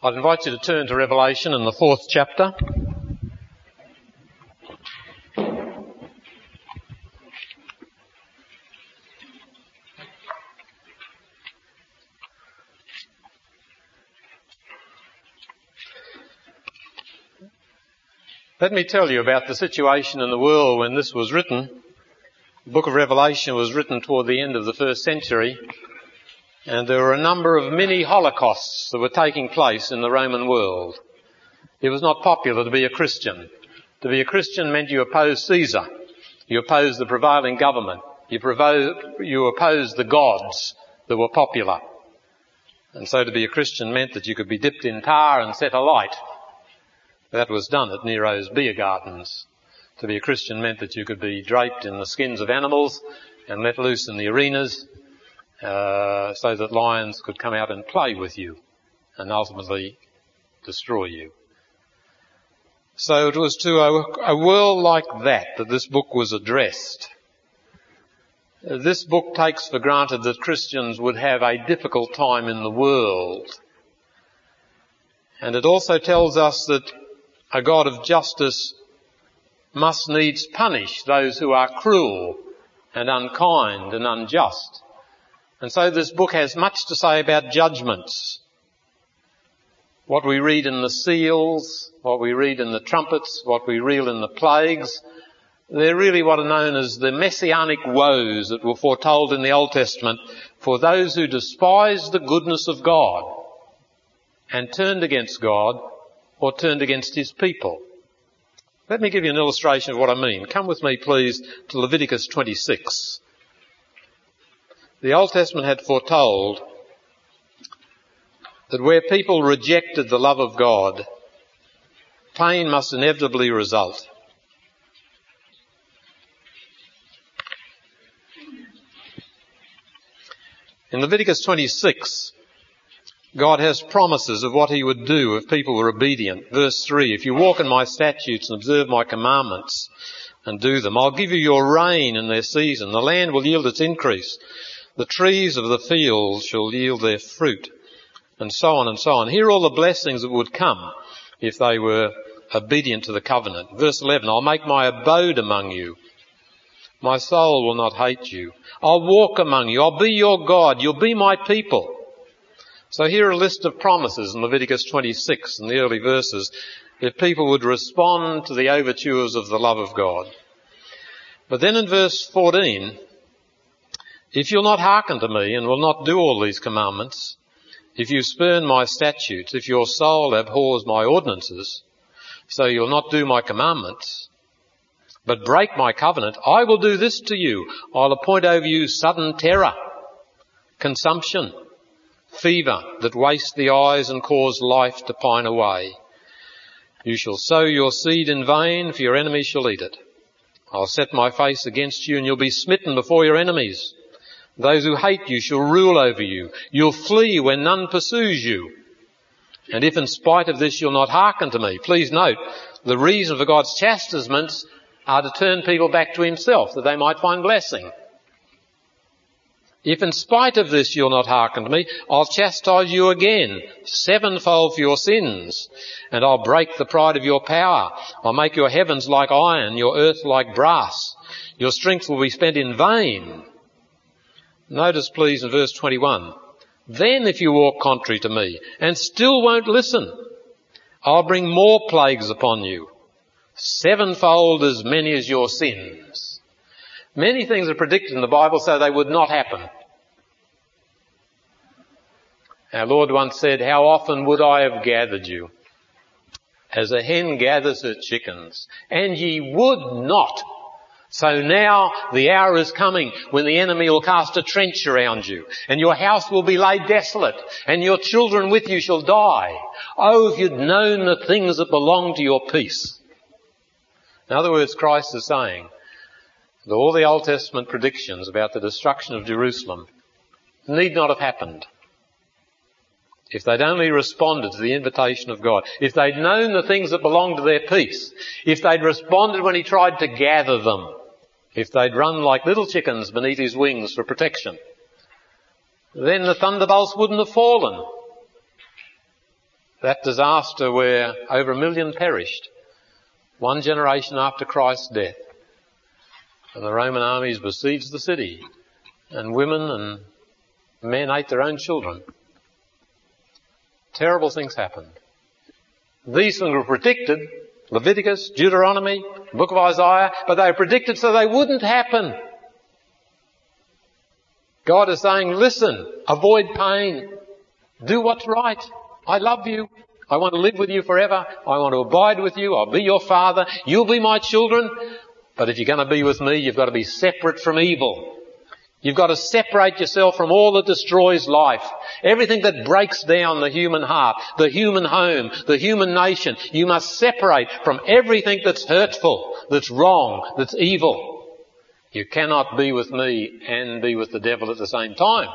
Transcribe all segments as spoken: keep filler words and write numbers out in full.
I'd invite you to turn to Revelation in the fourth chapter. Let me tell you about the situation in the world when this was written. The book of Revelation was written toward the end of the first century, and there were a number of mini holocausts that were taking place in the Roman world. It was not popular to be a Christian. To be a Christian meant you opposed Caesar. You opposed the prevailing government. You, provo- you opposed the gods that were popular. And so to be a Christian meant that you could be dipped in tar and set alight. That was done at Nero's beer gardens. To be a Christian meant that you could be draped in the skins of animals and let loose in the arenas uh, so that lions could come out and play with you and ultimately destroy you. So it was to a, a world like that that this book was addressed. This book takes for granted that Christians would have a difficult time in the world. And it also tells us that a God of justice must needs punish those who are cruel and unkind and unjust. And so this book has much to say about judgments. What we read in the seals, what we read in the trumpets, what we read in the plagues, they're really what are known as the messianic woes that were foretold in the Old Testament for those who despised the goodness of God and turned against God or turned against his people. Let me give you an illustration of what I mean. Come with me, please, to Leviticus twenty-six. The Old Testament had foretold that where people rejected the love of God, pain must inevitably result. In Leviticus twenty-six, God has promises of what he would do if people were obedient. Verse three, if you walk in my statutes and observe my commandments and do them, I'll give you your rain in their season. The land will yield its increase. The trees of the field shall yield their fruit, and so on and so on. Here are all the blessings that would come if they were obedient to the covenant. Verse eleven, I'll make my abode among you. My soul will not hate you. I'll walk among you. I'll be your God. You'll be my people. So here are a list of promises in Leviticus twenty-six in the early verses if people would respond to the overtures of the love of God. But then in verse fourteen, if you'll not hearken to me and will not do all these commandments, if you spurn my statutes, if your soul abhors my ordinances, so you'll not do my commandments, but break my covenant, I will do this to you. I'll appoint over you sudden terror, consumption, fever that waste the eyes and cause life to pine away. You shall sow your seed in vain, for your enemies shall eat it. I'll set my face against you, and you'll be smitten before your enemies. Those who hate you shall rule over you. You'll flee when none pursues you. And if in spite of this you'll not hearken to me, please note, the reason for God's chastisements are to turn people back to himself, that they might find blessing. If in spite of this you'll not hearken to me, I'll chastise you again, sevenfold for your sins, and I'll break the pride of your power. I'll make your heavens like iron, your earth like brass. Your strength will be spent in vain. Notice, please, in verse twenty-one, then if you walk contrary to me and still won't listen, I'll bring more plagues upon you, sevenfold as many as your sins. Many things are predicted in the Bible so they would not happen. Our Lord once said, how often would I have gathered you as a hen gathers her chickens, and ye would not. So now the hour is coming when the enemy will cast a trench around you, and your house will be laid desolate, and your children with you shall die. Oh, if you'd known the things that belong to your peace. In other words, Christ is saying that all the Old Testament predictions about the destruction of Jerusalem need not have happened if they'd only responded to the invitation of God, if they'd known the things that belonged to their peace, if they'd responded when he tried to gather them, if they'd run like little chickens beneath his wings for protection, then the thunderbolts wouldn't have fallen. That disaster where over a million perished, one generation after Christ's death. And the Roman armies besieged the city, and women and men ate their own children. Terrible things happened. These things were predicted, Leviticus, Deuteronomy, the book of Isaiah, but they were predicted so they wouldn't happen. God is saying, listen, avoid pain, do what's right. I love you. I want to live with you forever. I want to abide with you. I'll be your father. You'll be my children. But if you're going to be with me, you've got to be separate from evil. You've got to separate yourself from all that destroys life. Everything that breaks down the human heart, the human home, the human nation. You must separate from everything that's hurtful, that's wrong, that's evil. You cannot be with me and be with the devil at the same time.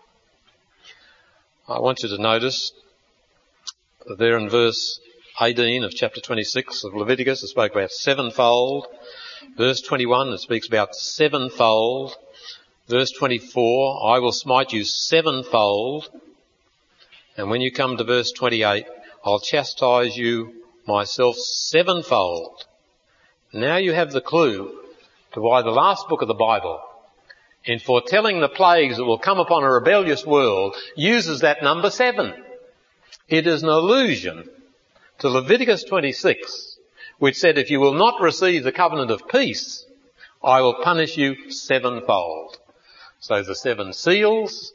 I want you to notice that there in verse eighteen of chapter twenty-six of Leviticus, it spoke about sevenfold. Verse twenty-one, it speaks about sevenfold. Verse twenty-four, I will smite you sevenfold. And when you come to verse twenty-eight, I'll chastise you myself sevenfold. Now you have the clue to why the last book of the Bible, in foretelling the plagues that will come upon a rebellious world, uses that number seven. It is an allusion to Leviticus twenty-six, which said, if you will not receive the covenant of peace, I will punish you sevenfold. So the seven seals,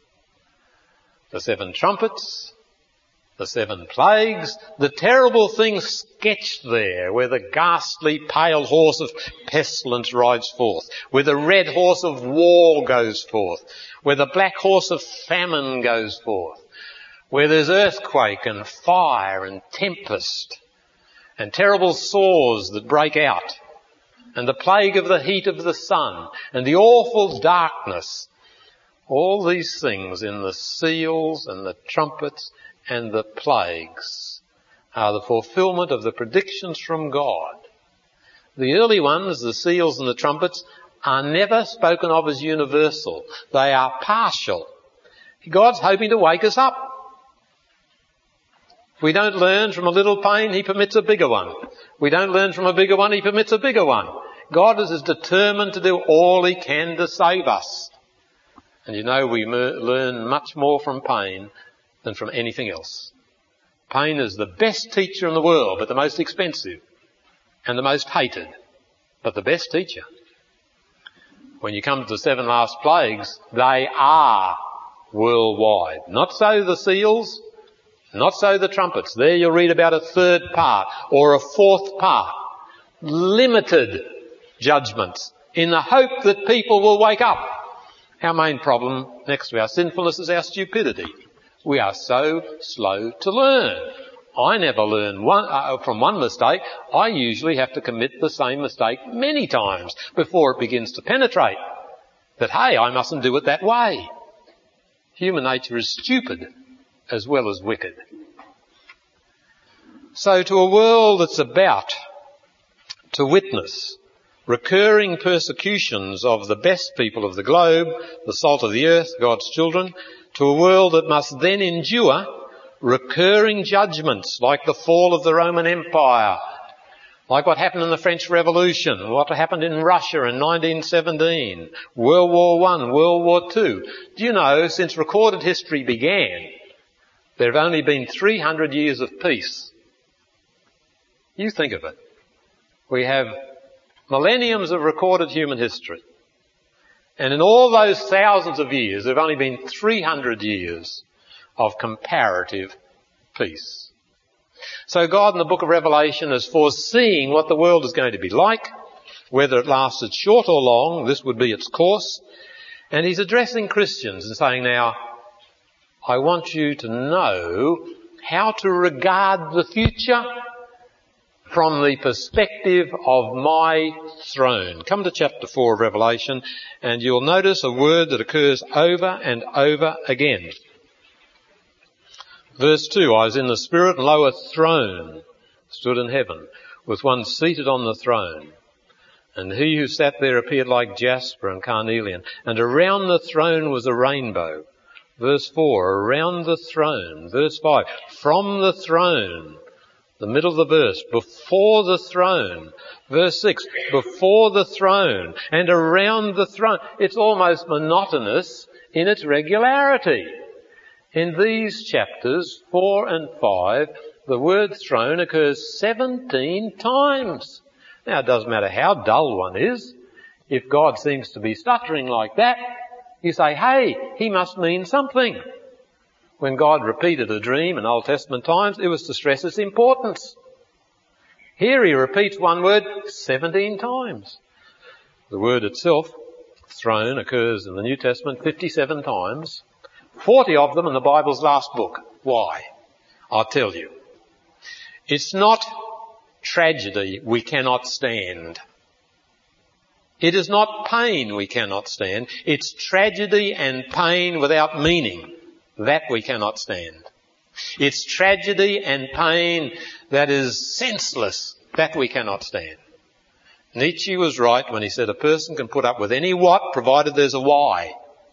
the seven trumpets, the seven plagues, the terrible things sketched there, where the ghastly pale horse of pestilence rides forth, where the red horse of war goes forth, where the black horse of famine goes forth, where there's earthquake and fire and tempest and terrible sores that break out, and the plague of the heat of the sun and the awful darkness. All these things in the seals and the trumpets and the plagues are the fulfillment of the predictions from God. The early ones, the seals and the trumpets, are never spoken of as universal. They are partial. God's hoping to wake us up. If we don't learn from a little pain, he permits a bigger one. We don't learn from a bigger one, he permits a bigger one. God is determined to do all he can to save us. And you know, we learn much more from pain than from anything else. Pain is the best teacher in the world, but the most expensive, and the most hated, but the best teacher. When you come to the seven last plagues, they are worldwide. Not so the seals, not so the trumpets. There you'll read about a third part or a fourth part. Limited judgments in the hope that people will wake up. Our main problem next to our sinfulness is our stupidity. We are so slow to learn. I never learn one, uh, from one mistake. I usually have to commit the same mistake many times before it begins to penetrate. That, hey, I mustn't do it that way. Human nature is stupid as well as wicked. So to a world that's about to witness recurring persecutions of the best people of the globe, the salt of the earth, God's children, to a world that must then endure recurring judgments like the fall of the Roman Empire, like what happened in the French Revolution, what happened in Russia in nineteen seventeen, World War One, World War Two. Do you know, since recorded history began, there have only been three hundred years of peace. You think of it. We have millenniums of recorded human history. And in all those thousands of years, there have only been three hundred years of comparative peace. So God in the book of Revelation is foreseeing what the world is going to be like, whether it lasted short or long, this would be its course. And he's addressing Christians and saying, now, I want you to know how to regard the future from the perspective of my throne. Come to chapter four of Revelation and you'll notice a word that occurs over and over again. Verse two, I was in the Spirit, and lo, a throne stood in heaven, with one seated on the throne. And he who sat there appeared like jasper and carnelian, and around the throne was a rainbow, Verse four, around the throne. Verse five, from the throne. The middle of the verse, before the throne. Verse six, before the throne and around the throne. It's almost monotonous in its regularity. In these chapters, four and five, the word throne occurs seventeen times. Now, it doesn't matter how dull one is. If God seems to be stuttering like that, you say, hey, he must mean something. When God repeated a dream in Old Testament times, it was to stress its importance. Here he repeats one word seventeen times. The word itself, throne, occurs in the New Testament fifty-seven times. forty of them in the Bible's last book. Why? I'll tell you. It's not tragedy we cannot stand. It is not pain we cannot stand. It's tragedy and pain without meaning. That we cannot stand. It's tragedy and pain that is senseless. That we cannot stand. Nietzsche was right when he said a person can put up with any what provided there's a why.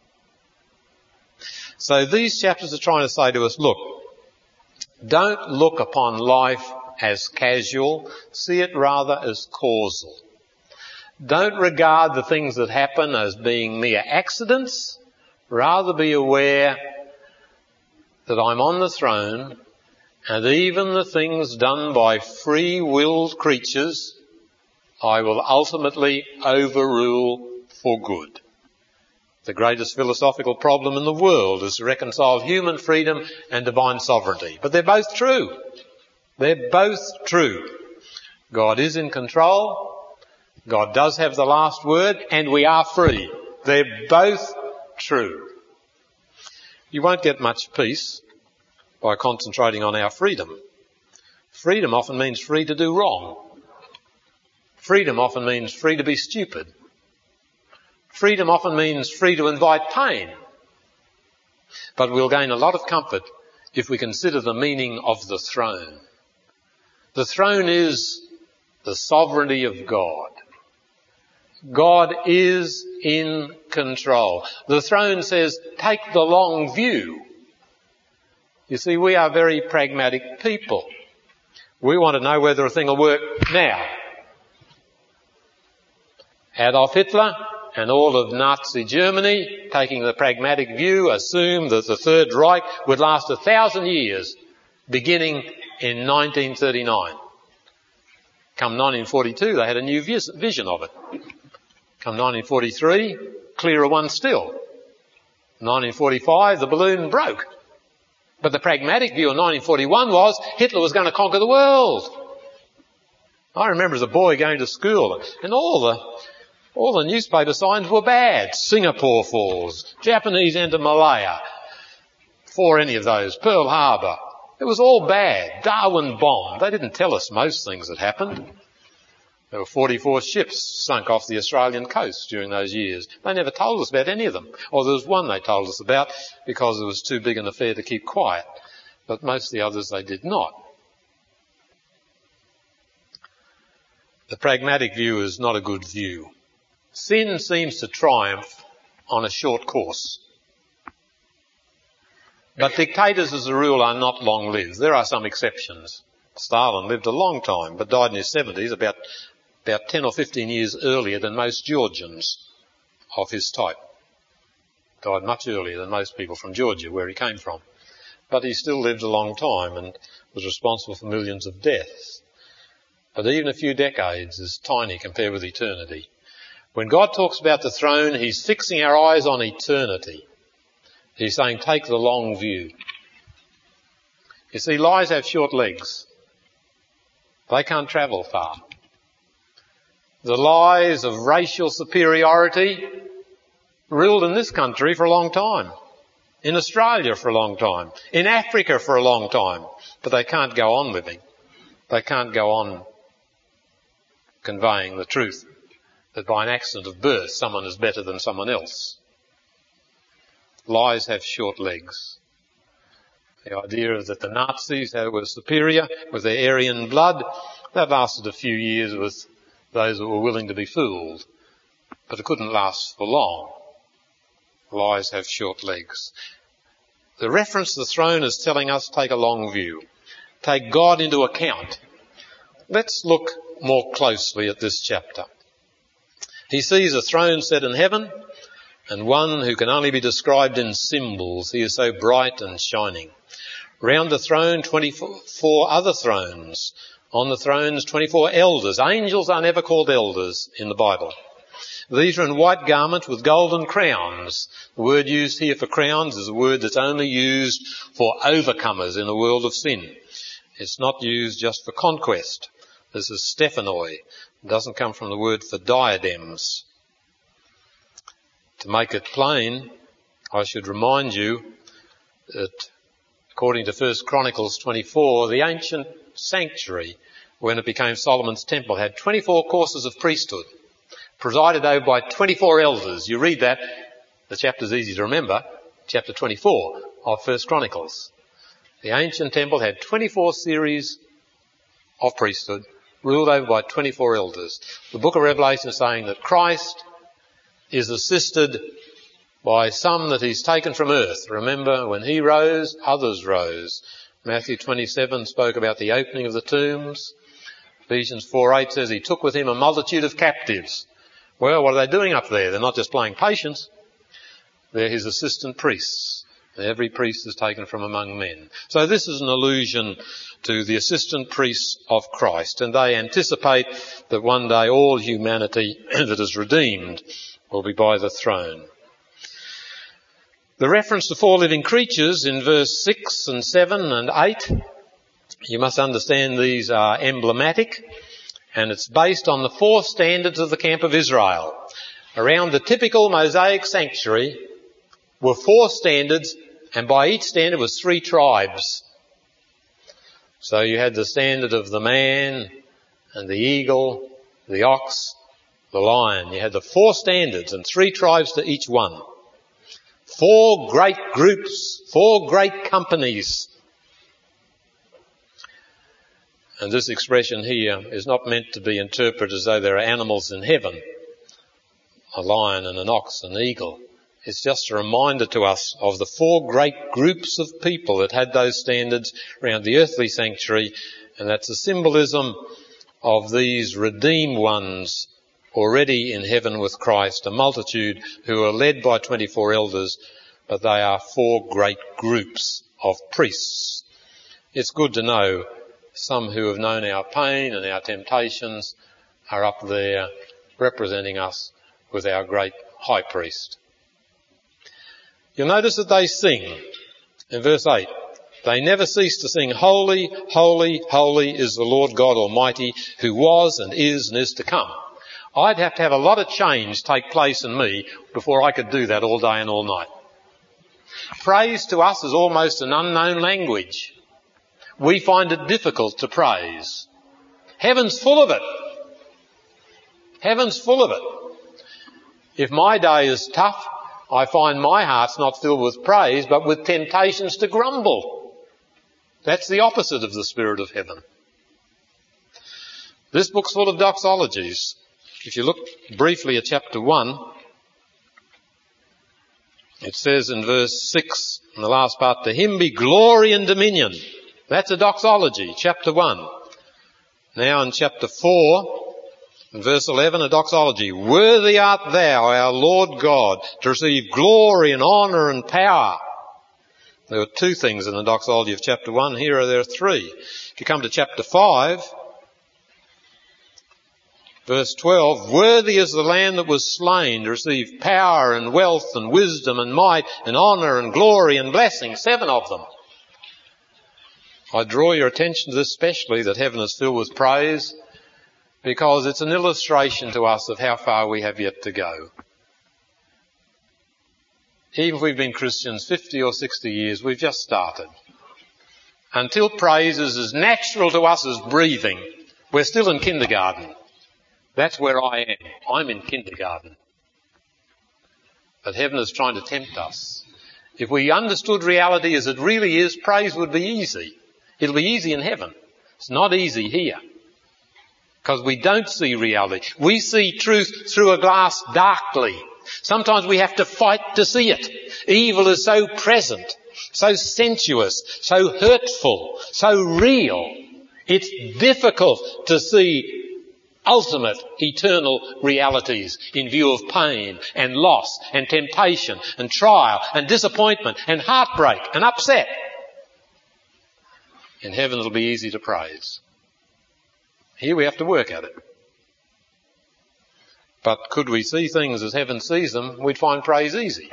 So these chapters are trying to say to us, look, don't look upon life as casual. See it rather as causal. Don't regard the things that happen as being mere accidents. Rather be aware that I'm on the throne, and even the things done by free-willed creatures I will ultimately overrule for good. The greatest philosophical problem in the world is to reconcile human freedom and divine sovereignty. But they're both true. They're both true. God is in control. God does have the last word, and we are free. They're both true. You won't get much peace by concentrating on our freedom. Freedom often means free to do wrong. Freedom often means free to be stupid. Freedom often means free to invite pain. But we'll gain a lot of comfort if we consider the meaning of the throne. The throne is the sovereignty of God. God is in control. The throne says, take the long view. You see, we are very pragmatic people. We want to know whether a thing will work now. Adolf Hitler and all of Nazi Germany, taking the pragmatic view, assumed that the Third Reich would last a thousand years, beginning in nineteen thirty-nine. Come nineteen forty-two, they had a new vision of it. Come nineteen forty-three, clearer one still. nineteen forty-five, the balloon broke. But the pragmatic view in nineteen forty-one was Hitler was going to conquer the world. I remember as a boy going to school, and all the all the newspaper signs were bad. Singapore falls, Japanese enter Malaya, for any of those, Pearl Harbor. It was all bad. Darwin bombed. They didn't tell us most things that happened. There were forty-four ships sunk off the Australian coast during those years. They never told us about any of them. Or there was one they told us about because it was too big an affair to keep quiet. But most of the others they did not. The pragmatic view is not a good view. Sin seems to triumph on a short course. But dictators as a rule are not long-lived. There are some exceptions. Stalin lived a long time, but died in his seventies, about about ten or fifteen years earlier than most Georgians of his type. Died much earlier than most people from Georgia, where he came from. But he still lived a long time and was responsible for millions of deaths. But even a few decades is tiny compared with eternity. When God talks about the throne, he's fixing our eyes on eternity. He's saying, take the long view. You see, lies have short legs. They can't travel far. The lies of racial superiority ruled in this country for a long time, in Australia for a long time, in Africa for a long time, but they can't go on living. They can't go on conveying the truth that by an accident of birth someone is better than someone else. Lies have short legs. The idea that the Nazis were superior with their Aryan blood, that lasted a few years with those that were willing to be fooled. But it couldn't last for long. Lies have short legs. The reference to the throne is telling us take a long view. Take God into account. Let's look more closely at this chapter. He sees a throne set in heaven and one who can only be described in symbols. He is so bright and shining. Round the throne, twenty-four other thrones. On the thrones, twenty-four elders. Angels are never called elders in the Bible. These are in white garments with golden crowns. The word used here for crowns is a word that's only used for overcomers in a world of sin. It's not used just for conquest. This is stephanoi. It doesn't come from the word for diadems. To make it plain, I should remind you that according to First Chronicles twenty-four, the ancient sanctuary, when it became Solomon's temple, had twenty-four courses of priesthood, presided over by twenty-four elders. You read that, the chapter's easy to remember, chapter twenty-four of First Chronicles. The ancient temple had twenty-four series of priesthood, ruled over by twenty-four elders. The book of Revelation is saying that Christ is assisted by some that he's taken from earth. Remember, when he rose, others rose. Matthew twenty-seven spoke about the opening of the tombs. Ephesians four eight says he took with him a multitude of captives. Well, what are they doing up there? They're not just playing patience. They're his assistant priests. Every priest is taken from among men. So this is an allusion to the assistant priests of Christ, and they anticipate that one day all humanity that is redeemed will be by the throne. The reference to four living creatures in verse six and seven and eight, you must understand these are emblematic, and it's based on the four standards of the camp of Israel. Around the typical Mosaic sanctuary were four standards, and by each standard was three tribes. So you had the standard of the man and the eagle, the ox, the lion. You had the four standards and three tribes to each one. Four great groups, four great companies. And this expression here is not meant to be interpreted as though there are animals in heaven, a lion and an ox and an eagle. It's just a reminder to us of the four great groups of people that had those standards around the earthly sanctuary, and that's a symbolism of these redeemed ones already in heaven with Christ, a multitude who are led by twenty-four elders, but they are four great groups of priests. It's good to know some who have known our pain and our temptations are up there representing us with our great high priest. You'll notice that they sing in verse eight. They never cease to sing, holy, holy, holy is the Lord God Almighty, who was and is and is to come. I'd have to have a lot of change take place in me before I could do that all day and all night. Praise to us is almost an unknown language. We find it difficult to praise. Heaven's full of it. Heaven's full of it. If my day is tough, I find my heart's not filled with praise, but with temptations to grumble. That's the opposite of the spirit of heaven. This book's full of doxologies. If you look briefly at chapter one, it says in verse six, in the last part, to him be glory and dominion. That's a doxology, chapter one. Now in chapter four, in verse eleven, a doxology. Worthy art thou, our Lord God, to receive glory and honour and power. There were two things in the doxology of chapter one. Here are there are three. If you come to chapter five, verse twelve, worthy is the Lamb that was slain to receive power and wealth and wisdom and might and honour and glory and blessing. Seven of them. I draw your attention to this especially, that heaven is filled with praise, because it's an illustration to us of how far we have yet to go. Even if we've been Christians fifty or sixty years, we've just started. Until praise is as natural to us as breathing, we're still in kindergarten. That's where I am. I'm in kindergarten. But heaven is trying to tempt us. If we understood reality as it really is, praise would be easy. It'll be easy in heaven. It's not easy here. Because we don't see reality. We see truth through a glass darkly. Sometimes we have to fight to see it. Evil is so present, so sensuous, so hurtful, so real. It's difficult to see ultimate eternal realities in view of pain and loss and temptation and trial and disappointment and heartbreak and upset. In heaven it'll be easy to praise. Here we have to work at it. But could we see things as heaven sees them, we'd find praise easy.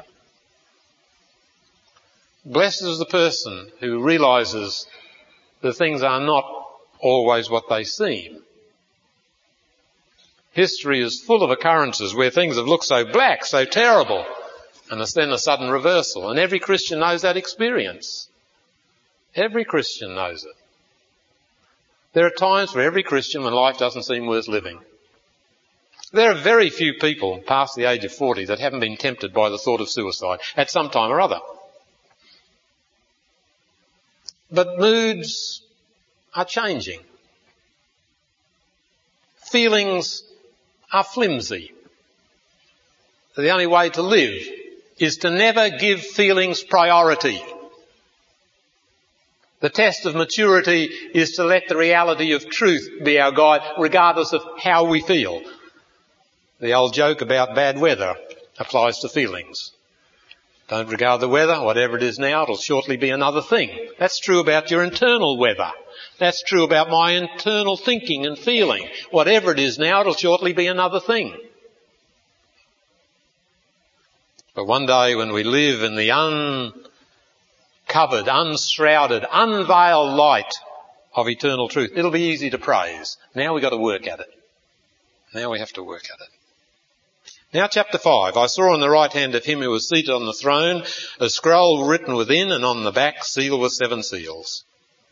Blessed is the person who realises that things are not always what they seem. History is full of occurrences where things have looked so black, so terrible, and there's then a sudden reversal. And every Christian knows that experience. Every Christian knows it. There are times for every Christian when life doesn't seem worth living. There are very few people past the age of forty that haven't been tempted by the thought of suicide at some time or other. But moods are changing. Feelings are flimsy. The only way to live is to never give feelings priority. The test of maturity is to let the reality of truth be our guide, regardless of how we feel. The old joke about bad weather applies to feelings. Don't regard the weather, whatever it is now, it'll shortly be another thing. That's true about your internal weather. That's true about my internal thinking and feeling. Whatever it is now, it'll shortly be another thing. But one day when we live in the uncovered, unshrouded, unveiled light of eternal truth, it'll be easy to praise. Now we've got to work at it. Now we have to work at it. Now chapter five. I saw on the right hand of him who was seated on the throne a scroll written within, and on the back sealed with seven seals.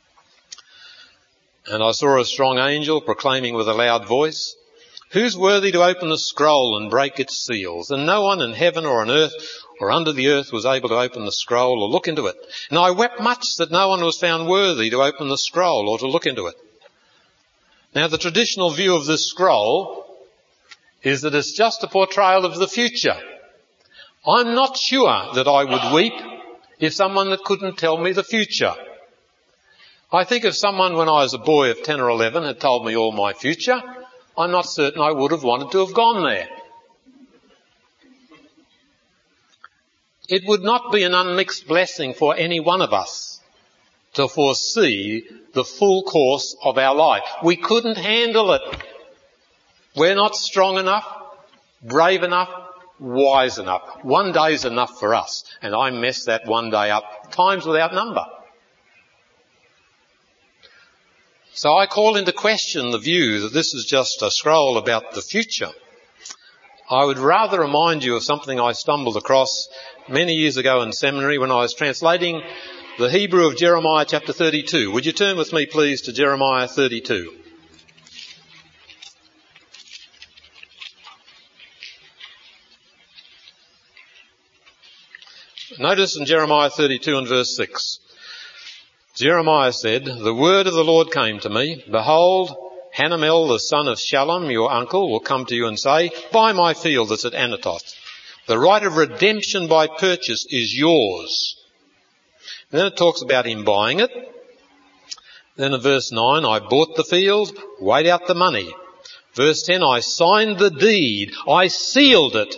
And I saw a strong angel proclaiming with a loud voice, "Who's worthy to open the scroll and break its seals?" And no one in heaven or on earth or under the earth was able to open the scroll or look into it. And I wept much that no one was found worthy to open the scroll or to look into it. Now the traditional view of this scroll is that it's just a portrayal of the future. I'm not sure that I would weep if someone that couldn't tell me the future. I think if someone when I was a boy of ten or eleven had told me all my future, I'm not certain I would have wanted to have gone there. It would not be an unmixed blessing for any one of us to foresee the full course of our life. We couldn't handle it. We're not strong enough, brave enough, wise enough. One day's enough for us, and I messed that one day up times without number. So I call into question the view that this is just a scroll about the future. I would rather remind you of something I stumbled across many years ago in seminary when I was translating the Hebrew of Jeremiah chapter thirty-two. Would you turn with me please to Jeremiah thirty-two? Notice in Jeremiah thirty-two and verse six, Jeremiah said, "The word of the Lord came to me, behold, Hanamel the son of Shallum, your uncle, will come to you and say, buy my field that's at Anatoth. The right of redemption by purchase is yours." And then it talks about him buying it. Then in verse nine, I bought the field, weighed out the money. Verse ten, I signed the deed, I sealed it.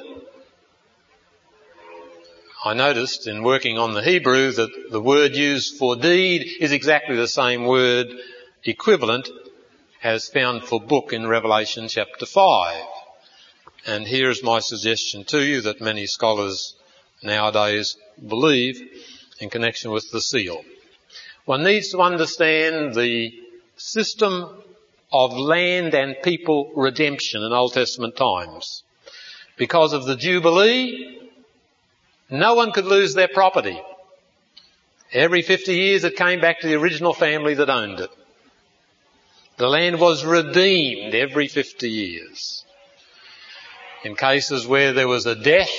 I noticed in working on the Hebrew that the word used for deed is exactly the same word equivalent as found for book in Revelation chapter five. And here is my suggestion to you that many scholars nowadays believe in connection with the seal. One needs to understand the system of land and people redemption in Old Testament times. Because of the Jubilee, no one could lose their property. Every fifty years it came back to the original family that owned it. The land was redeemed every fifty years. In cases where there was a death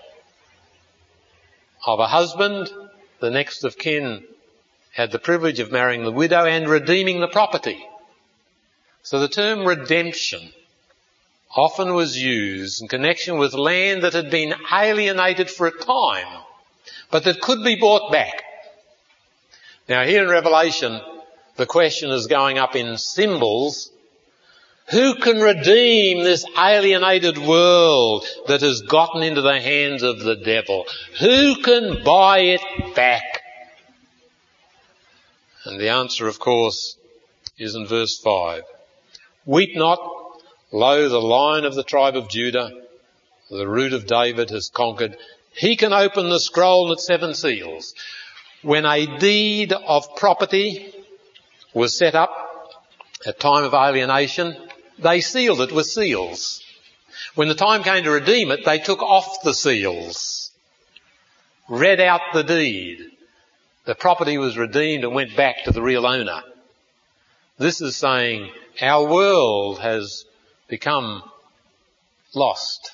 of a husband, the next of kin had the privilege of marrying the widow and redeeming the property. So the term redemption often was used in connection with land that had been alienated for a time, but that could be bought back. Now here in Revelation, the question is going up in symbols. Who can redeem this alienated world that has gotten into the hands of the devil? Who can buy it back? And the answer, of course, is in verse five. Weep not, lo, the Lion of the tribe of Judah, the Root of David, has conquered. He can open the scroll and its seven seals. When a deed of property was set up at time of alienation, they sealed it with seals. When the time came to redeem it, they took off the seals, read out the deed. The property was redeemed and went back to the real owner. This is saying our world has become lost.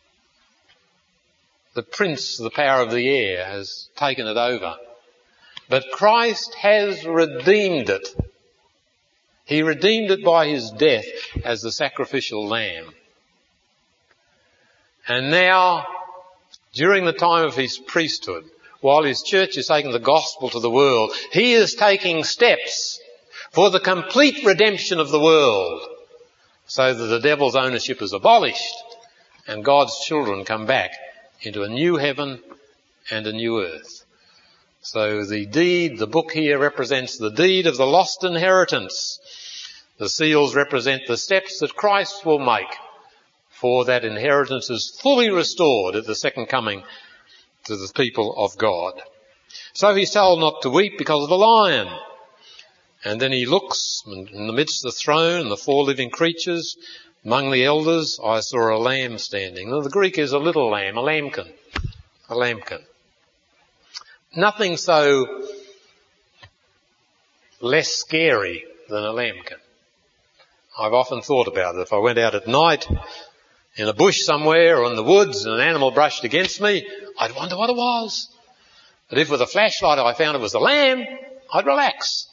The prince of the power of the air has taken it over. But Christ has redeemed it. He redeemed it by his death as the sacrificial lamb. And now, during the time of his priesthood, while his church is taking the gospel to the world, he is taking steps for the complete redemption of the world, so that the devil's ownership is abolished and God's children come back into a new heaven and a new earth. So the deed, the book here represents the deed of the lost inheritance. The seals represent the steps that Christ will make for that inheritance is fully restored at the second coming to the people of God. So he's told not to weep because of the lion. And then he looks in the midst of the throne and the four living creatures. Among the elders I saw a lamb standing. Now the Greek is a little lamb, a lambkin. A lambkin. Nothing so less scary than a lambkin. I've often thought about it. If I went out at night in a bush somewhere or in the woods and an animal brushed against me, I'd wonder what it was. But if with a flashlight I found it was a lamb, I'd relax.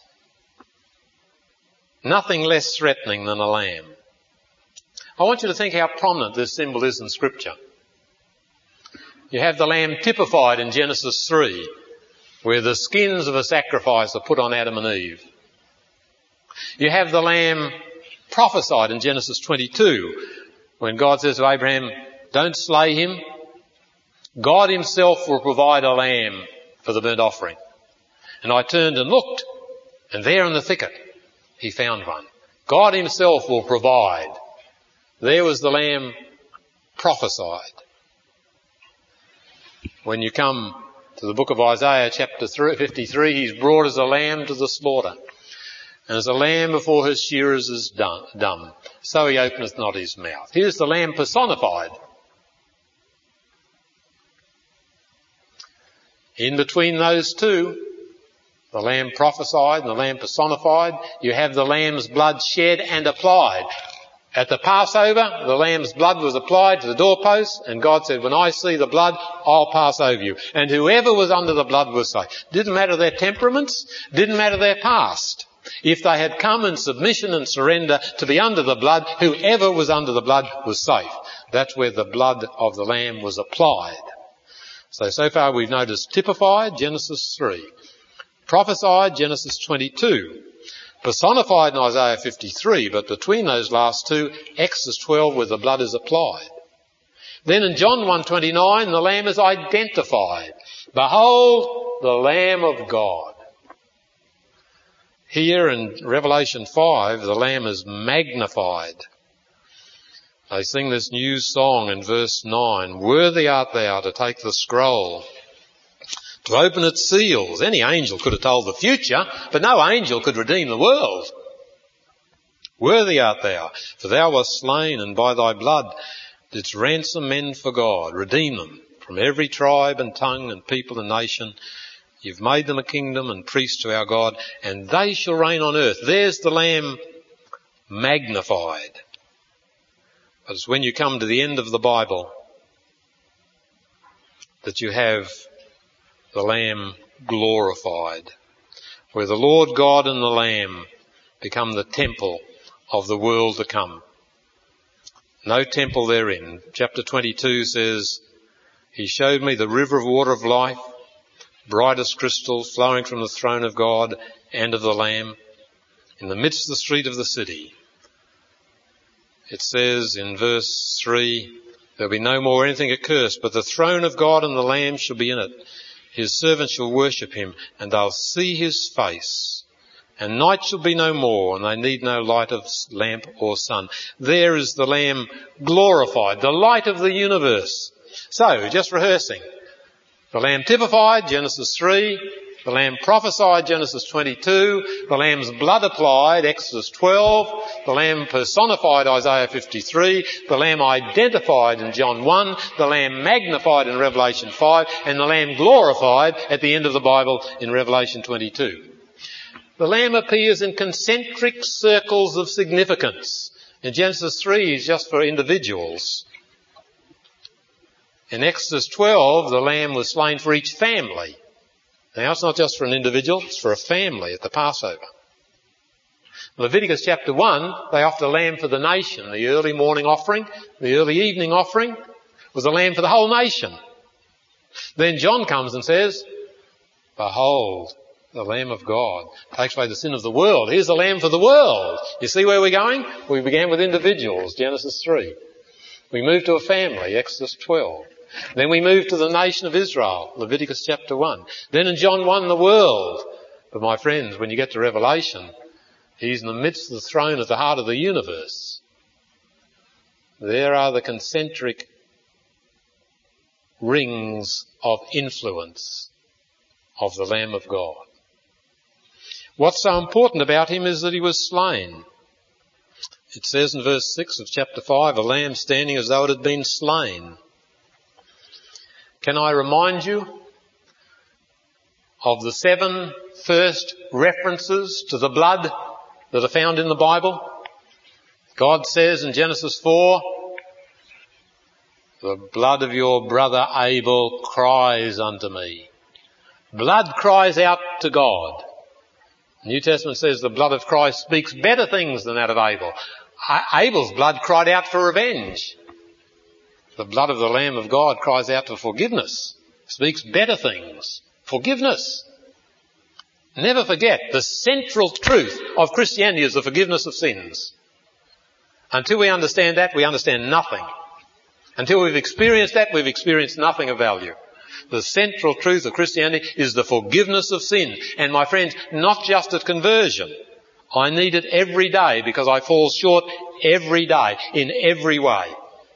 Nothing less threatening than a lamb. I want you to think how prominent this symbol is in Scripture. You have the lamb typified in Genesis three, where the skins of a sacrifice are put on Adam and Eve. You have the lamb prophesied in Genesis twenty-two, when God says to Abraham, don't slay him. God himself will provide a lamb for the burnt offering. And I turned and looked, and there in the thicket he found one. God himself will provide. There was the lamb prophesied. When you come to the book of Isaiah chapter fifty-three, he's brought as a lamb to the slaughter. And as a lamb before his shearers is dumb, so he openeth not his mouth. Here's the lamb personified. In between those two, the lamb prophesied and the lamb personified, you have the lamb's blood shed and applied. At the Passover, the lamb's blood was applied to the doorposts, and God said, when I see the blood, I'll pass over you. And whoever was under the blood was safe. Didn't matter their temperaments, didn't matter their past. If they had come in submission and surrender to be under the blood, whoever was under the blood was safe. That's where the blood of the lamb was applied. So, so far we've noticed typified, Genesis three. Prophesied, Genesis twenty-two. Personified in Isaiah fifty-three, but between those last two, Exodus twelve, where the blood is applied. Then in John one twenty-nine, the Lamb is identified. Behold, the Lamb of God. Here in Revelation five, the Lamb is magnified. They sing this new song in verse nine. Worthy art thou to take the scroll, to open its seals. Any angel could have told the future, but no angel could redeem the world. Worthy art thou, for thou wast slain, and by thy blood didst ransom men for God, redeem them from every tribe and tongue and people and nation. You've made them a kingdom and priests to our God, and they shall reign on earth. There's the Lamb magnified. But it's when you come to the end of the Bible that you have the Lamb glorified, where the Lord God and the Lamb become the temple of the world to come. no temple therein. Chapter twenty-two says, he showed me the river of water of life, bright as crystal, flowing from the throne of God and of the Lamb, in the midst of the street of the city. It says in verse three, there'll be no more anything accursed, but the throne of God and the Lamb shall be in it. His servants shall worship him, and they'll see his face. And night shall be no more, and they need no light of lamp or sun. There is the Lamb glorified, the light of the universe. So, just rehearsing. The Lamb typified, Genesis three. The Lamb prophesied, Genesis twenty-two. The Lamb's blood applied, Exodus twelve. The Lamb personified, Isaiah fifty-three. The Lamb identified in John one. The Lamb magnified in Revelation five. And the Lamb glorified at the end of the Bible in Revelation twenty-two. The Lamb appears in concentric circles of significance. In Genesis three is just for individuals. In Exodus twelve, the Lamb was slain for each family. Now, it's not just for an individual, it's for a family at the Passover. Leviticus chapter one, they offered a lamb for the nation. The early morning offering, the early evening offering was a lamb for the whole nation. Then John comes and says, behold, the Lamb of God takes away the sin of the world. Here's the Lamb for the world. You see where we're going? We began with individuals, Genesis three. We moved to a family, Exodus twelve. Then we moved to the nation of Israel, Leviticus chapter one. Then in John one, the world. But my friends, when you get to Revelation, he's in the midst of the throne at the heart of the universe. There are the concentric rings of influence of the Lamb of God. What's so important about him is that he was slain. It says in verse six of chapter five, a lamb standing as though it had been slain. Can I remind you of the seven first references to the blood that are found in the Bible? God says in Genesis four, the blood of your brother Abel cries unto me. Blood cries out to God. The New Testament says the blood of Christ speaks better things than that of Abel. Abel's blood cried out for revenge. The blood of the Lamb of God cries out for forgiveness, speaks better things. Forgiveness. Never forget, the central truth of Christianity is the forgiveness of sins. Until we understand that, we understand nothing. Until we've experienced that, we've experienced nothing of value. The central truth of Christianity is the forgiveness of sin. And my friends, not just at conversion. I need it every day because I fall short every day in every way.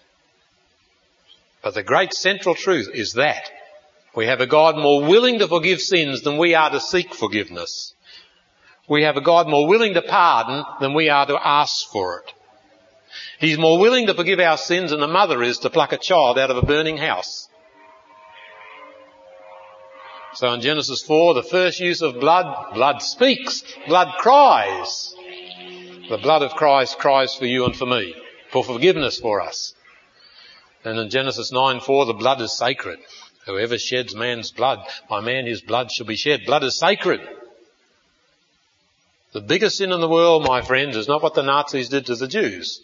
But the great central truth is that we have a God more willing to forgive sins than we are to seek forgiveness. We have a God more willing to pardon than we are to ask for it. He's more willing to forgive our sins than a mother is to pluck a child out of a burning house. So in Genesis four, the first use of blood, blood speaks, blood cries. The blood of Christ cries for you and for me, for forgiveness for us. And in Genesis nine four, the blood is sacred. Whoever sheds man's blood, by man his blood shall be shed. Blood is sacred. The biggest sin in the world, my friends, is not what the Nazis did to the Jews.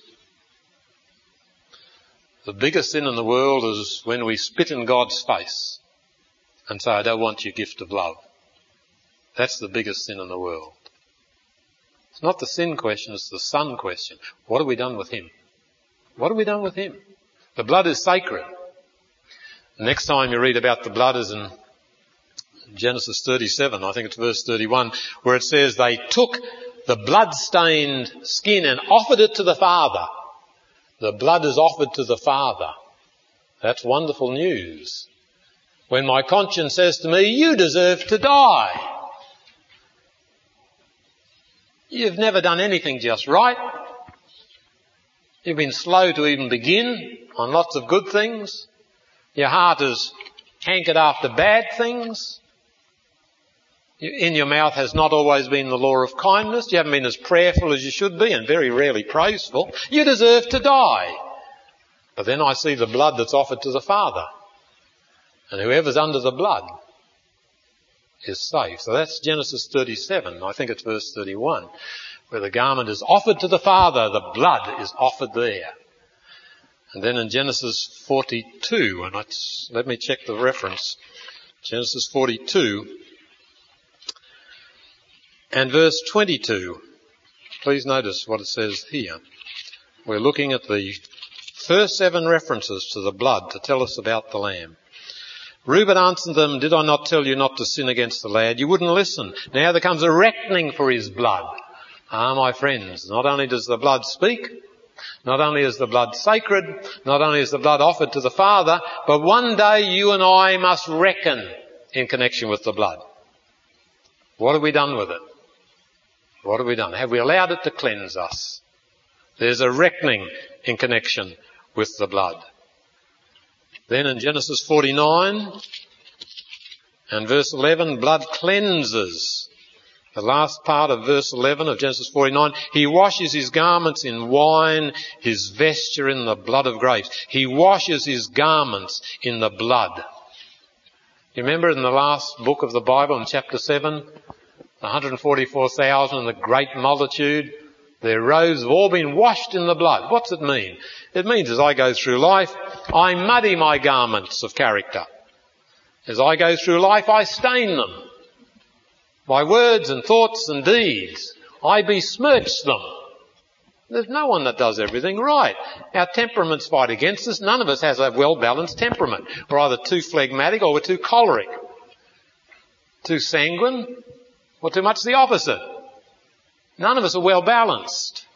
The biggest sin in the world is when we spit in God's face and say, I don't want your gift of love. That's the biggest sin in the world. It's not the sin question, it's the son question. What have we done with him? What have we done with him? The blood is sacred. The next time you read about the blood is in Genesis thirty-seven, I think it's verse thirty-one, where it says they took the blood-stained skin and offered it to the Father. The blood is offered to the Father. That's wonderful news. When my conscience says to me, you deserve to die. You've never done anything just right. You've been slow to even begin on lots of good things. Your heart is hankered after bad things. In your mouth has not always been the law of kindness. You haven't been as prayerful as you should be and very rarely praiseful. You deserve to die. But then I see the blood that's offered to the Father. And whoever's under the blood is safe. So that's Genesis thirty-seven. I think it's verse thirty-one. Where the garment is offered to the Father, the blood is offered there. And then in Genesis forty-two, and let's, let me check the reference, Genesis forty-two and verse twenty-two. Please notice what it says here. We're looking at the first seven references to the blood to tell us about the lamb. Reuben answered them, "Did I not tell you not to sin against the lad? You wouldn't listen. Now there comes a reckoning for his blood." Ah, my friends, not only does the blood speak, not only is the blood sacred, not only is the blood offered to the Father, but one day you and I must reckon in connection with the blood. What have we done with it? What have we done? Have we allowed it to cleanse us? There's a reckoning in connection with the blood. Then in Genesis forty-nine and verse eleven, blood cleanses. The last part of verse eleven of Genesis forty-nine, he washes his garments in wine, his vesture in the blood of grapes. He washes his garments in the blood. You remember in the last book of the Bible in chapter seven, one hundred forty-four thousand and the great multitude, their robes have all been washed in the blood. What's it mean? It means as I go through life, I muddy my garments of character. As I go through life, I stain them. By words and thoughts and deeds, I besmirch them. There's no one that does everything right. Our temperaments fight against us. None of us has a well-balanced temperament. We're either too phlegmatic or we're too choleric. Too sanguine or too much the opposite. None of us are well-balanced.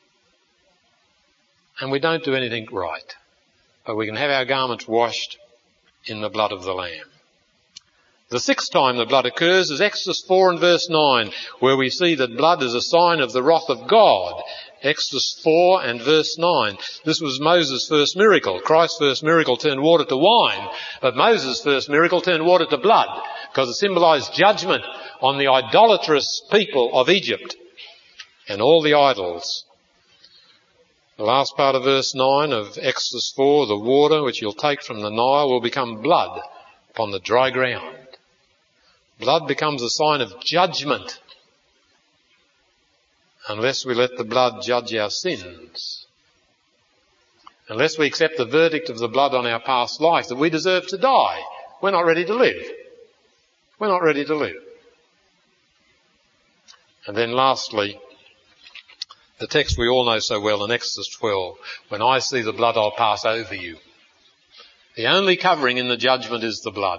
And we don't do anything right. But we can have our garments washed in the blood of the Lamb. The sixth time the blood occurs is Exodus four and verse nine, where we see that blood is a sign of the wrath of God. Exodus four and verse nine. This was Moses' first miracle. Christ's first miracle turned water to wine, but Moses' first miracle turned water to blood, because it symbolized judgment on the idolatrous people of Egypt and all the idols. The last part of verse nine of Exodus four, the water which you'll take from the Nile will become blood upon the dry ground. Blood becomes a sign of judgment unless we let the blood judge our sins. Unless we accept the verdict of the blood on our past life that we deserve to die. We're not ready to live. We're not ready to live. And then lastly, the text we all know so well in Exodus twelve, when I see the blood I'll pass over you. The only covering in the judgment is the blood.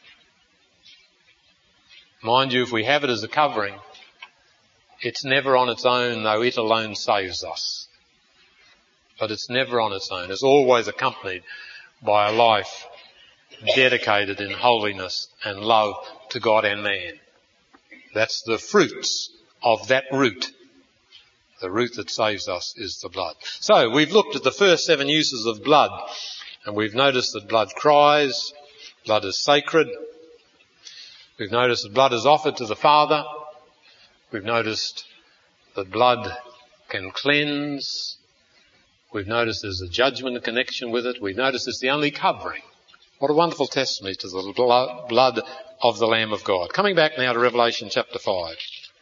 Mind you, if we have it as a covering, it's never on its own, though it alone saves us. But it's never on its own. It's always accompanied by a life dedicated in holiness and love to God and man. That's the fruits of that root. The root that saves us is the blood. So we've looked at the first seven uses of blood, and we've noticed that blood cries, blood is sacred. We've noticed that blood is offered to the Father. We've noticed that blood can cleanse. We've noticed there's a judgment connection with it. We've noticed it's the only covering. What a wonderful testimony to the blood of the Lamb of God. Coming back now to Revelation chapter five.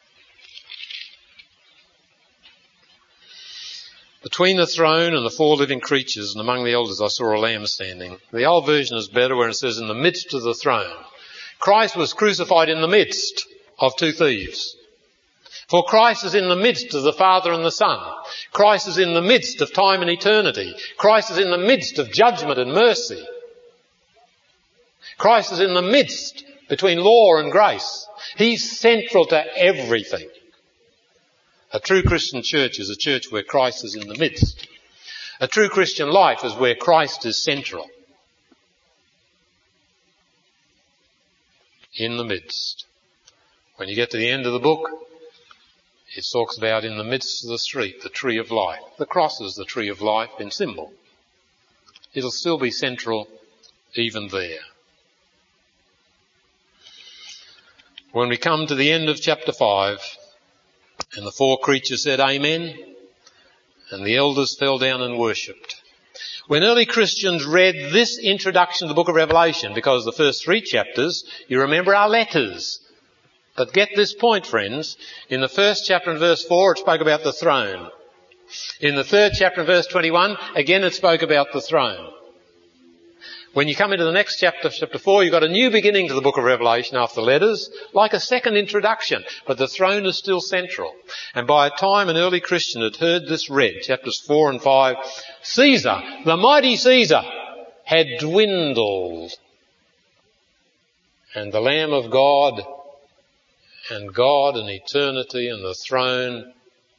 Between the throne and the four living creatures and among the elders I saw a lamb standing. The old version is better where it says in the midst of the throne. Christ was crucified in the midst of two thieves. For Christ is in the midst of the Father and the Son. Christ is in the midst of time and eternity. Christ is in the midst of judgment and mercy. Christ is in the midst between law and grace. He's central to everything. A true Christian church is a church where Christ is in the midst. A true Christian life is where Christ is central. In the midst. When you get to the end of the book, it talks about in the midst of the street, the tree of life. The cross is the tree of life in symbol. It'll still be central even there. When we come to the end of chapter five, and the four creatures said amen, and the elders fell down and worshipped. When early Christians read this introduction to the book of Revelation, because the first three chapters, you remember, are letters. But get this point, friends. In the first chapter and verse four, it spoke about the throne. In the third chapter and verse twenty-one, again it spoke about the throne. When you come into the next chapter, chapter four, you've got a new beginning to the book of Revelation after the letters, like a second introduction, but the throne is still central. And by a time an early Christian had heard this read, chapters four and five, Caesar, the mighty Caesar, had dwindled. And the Lamb of God and God and eternity and the throne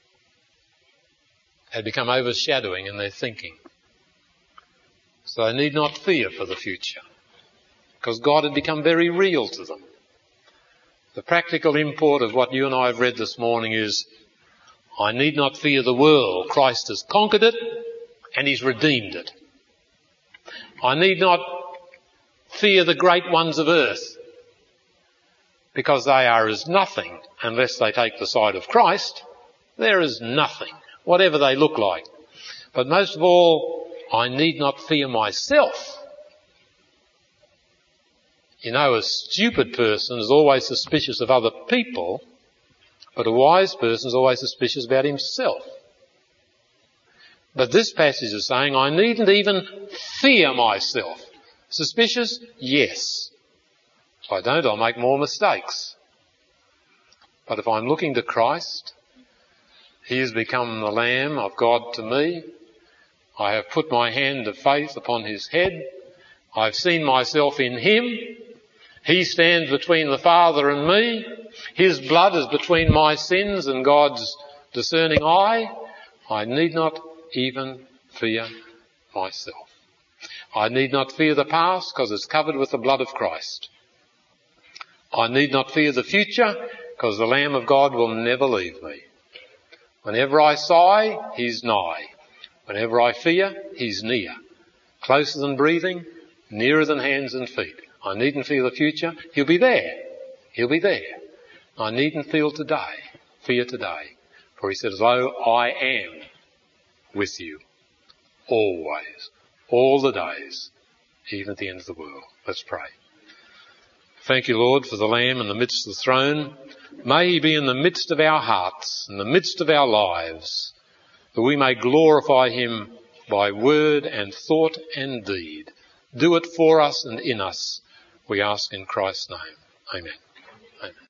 had become overshadowing in their thinking. So they need not fear for the future, because God had become very real to them. The practical import of what you and I have read this morning is, I need not fear the world. Christ has conquered it and he's redeemed it. I need not fear the great ones of earth, because they are as nothing unless they take the side of Christ. They're as nothing, whatever they look like. But most of all, I need not fear myself. You know, a stupid person is always suspicious of other people, but a wise person is always suspicious about himself. But this passage is saying I needn't even fear myself. Suspicious? Yes. If I don't, I'll make more mistakes. But if I'm looking to Christ, he has become the Lamb of God to me. I have put my hand of faith upon his head. I've seen myself in him. He stands between the Father and me. His blood is between my sins and God's discerning eye. I need not even fear myself. I need not fear the past, because it's covered with the blood of Christ. I need not fear the future, because the Lamb of God will never leave me. Whenever I sigh, he's nigh. Whenever I fear, he's near. Closer than breathing, nearer than hands and feet. I needn't fear the future. He'll be there. He'll be there. I needn't feel today, fear today. For he says, lo, I am with you always, all the days, even at the end of the world. Let's pray. Thank you, Lord, for the Lamb in the midst of the throne. May he be in the midst of our hearts, in the midst of our lives, that we may glorify him by word and thought and deed. Do it for us and in us, we ask in Christ's name. Amen. Amen.